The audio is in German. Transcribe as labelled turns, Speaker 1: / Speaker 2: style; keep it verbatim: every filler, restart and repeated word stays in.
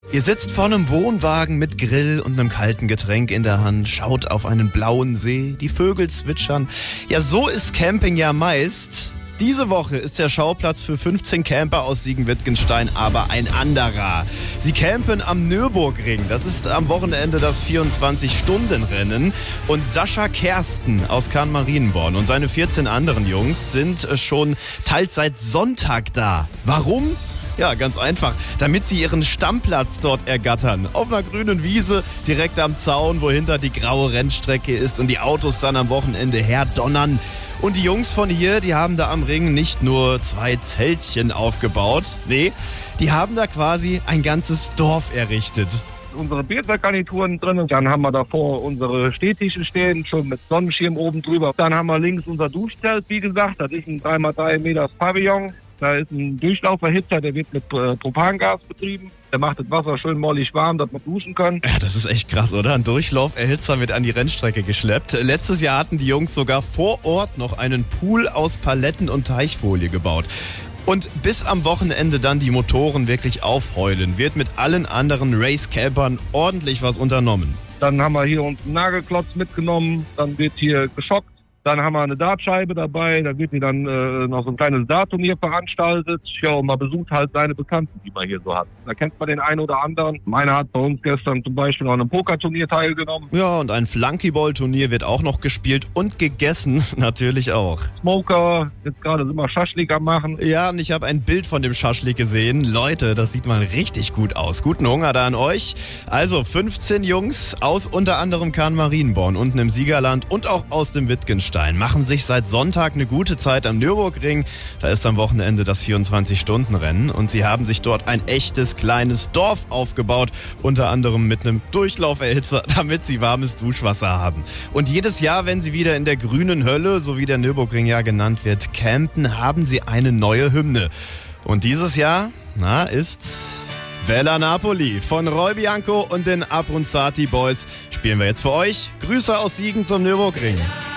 Speaker 1: Ihr sitzt vor einem Wohnwagen mit Grill und einem kalten Getränk in der Hand, schaut auf einen blauen See, die Vögel zwitschern. Ja, so ist Camping ja meist. Diese Woche ist der Schauplatz für fünfzehn Camper aus Siegen-Wittgenstein aber ein anderer. Sie campen am Nürburgring. Das ist am Wochenende das vierundzwanzig-Stunden-Rennen. Und Sascha Kersten aus Kahn-Marienborn und seine vierzehn anderen Jungs sind schon teils seit Sonntag da. Warum? Ja, ganz einfach. Damit sie ihren Stammplatz dort ergattern. Auf einer grünen Wiese, direkt am Zaun, wo hinter die graue Rennstrecke ist und die Autos dann am Wochenende herdonnern. Und die Jungs von hier, die haben da am Ring nicht nur zwei Zeltchen aufgebaut. Nee, die haben da quasi ein ganzes Dorf errichtet.
Speaker 2: Unsere Biergarnituren drin. Dann haben wir davor unsere Stehtische stehen, schon mit Sonnenschirm oben drüber. Dann haben wir links unser Duschzelt, wie gesagt. Das ist ein drei mal drei Meter Pavillon. Da ist ein Durchlauferhitzer, der wird mit äh, Propangas betrieben. Der macht das Wasser schön mollig warm, dass wir duschen können.
Speaker 1: Ja, das ist echt krass, oder? Ein Durchlauferhitzer wird an die Rennstrecke geschleppt. Letztes Jahr hatten die Jungs sogar vor Ort noch einen Pool aus Paletten und Teichfolie gebaut. Und bis am Wochenende dann die Motoren wirklich aufheulen, wird mit allen anderen Race-Campern ordentlich was unternommen.
Speaker 2: Dann haben wir hier uns einen Nagelklotz mitgenommen, dann wird hier geschockt. Dann haben wir eine Dartscheibe dabei, da wird hier dann äh, noch so ein kleines Dartturnier veranstaltet. Ja, und man besucht halt seine Bekannten, die man hier so hat. Da kennt man den einen oder anderen. Meiner hat bei uns gestern zum Beispiel noch an einem Pokerturnier teilgenommen.
Speaker 1: Ja, und ein Flunkyball-Turnier wird auch noch gespielt und gegessen natürlich auch.
Speaker 2: Smoker, jetzt gerade sind wir Schaschlik am machen.
Speaker 1: Ja, und ich habe ein Bild von dem Schaschlik gesehen. Leute, das sieht mal richtig gut aus. Guten Hunger da an euch. Also fünfzehn Jungs aus unter anderem Kahn-Marienborn unten im Siegerland und auch aus dem Wittgenstein machen sich seit Sonntag eine gute Zeit am Nürburgring. Da ist am Wochenende das vierundzwanzig-Stunden-Rennen und sie haben sich dort ein echtes kleines Dorf aufgebaut, unter anderem mit einem Durchlauferhitzer, damit sie warmes Duschwasser haben. Und jedes Jahr, wenn sie wieder in der grünen Hölle, so wie der Nürburgring ja genannt wird, campen, haben sie eine neue Hymne. Und dieses Jahr, na, ist's Bella Napoli von Roy Bianco und den Abruzzati Boys spielen wir jetzt für euch. Grüße aus Siegen zum Nürburgring.